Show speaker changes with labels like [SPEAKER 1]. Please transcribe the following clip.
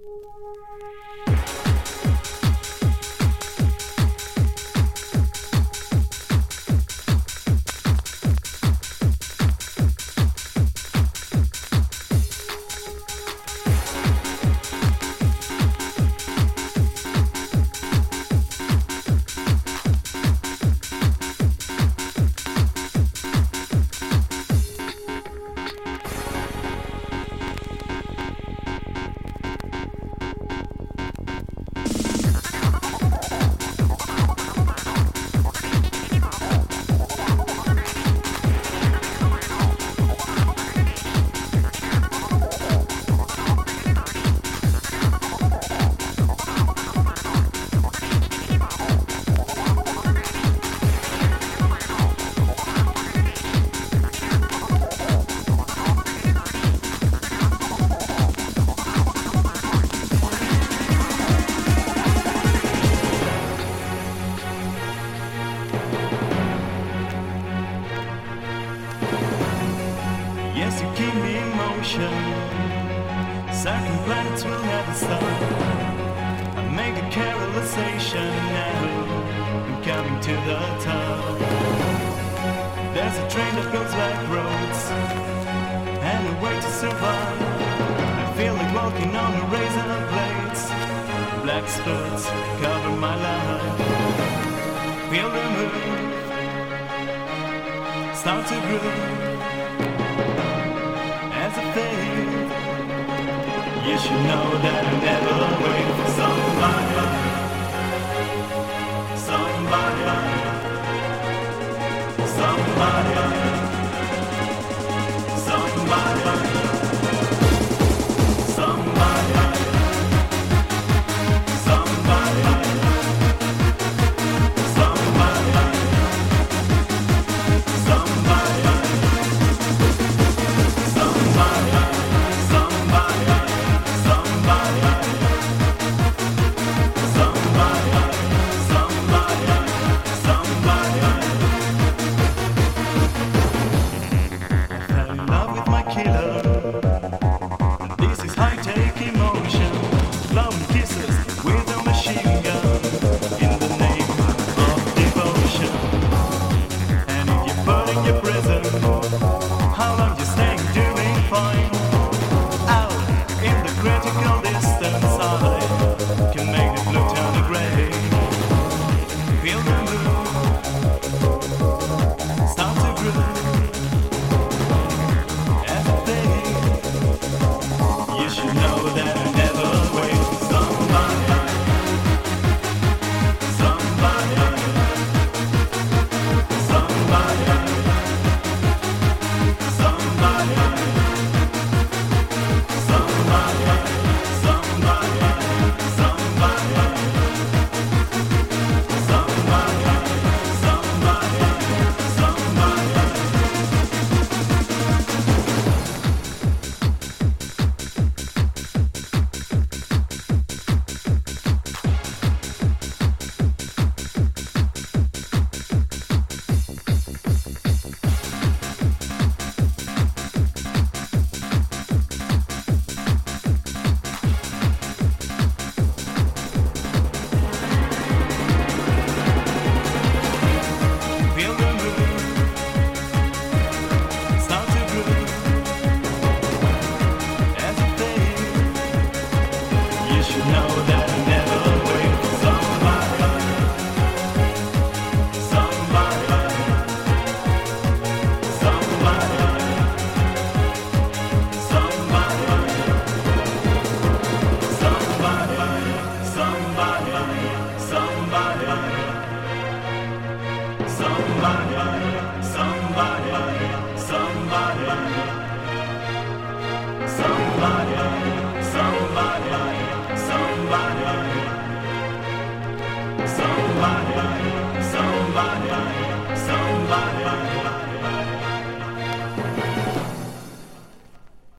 [SPEAKER 1] Yes, you keep me in motion. Certain planets will never stop. I make a realization now. I'm coming to the top. There's a train that goes like roads, and a way to survive. I feel like walking on the razor blades. Black spots cover my life. Feel the move, start to groove. As a fade, you should know that I never wait for somebody, somebody, somebody, somebody. This is high-tech emotion, blowing kisses with a machine gun in the name of devotion. And if you're put in your prison, how long you staying doing fine? Out in the critical distance.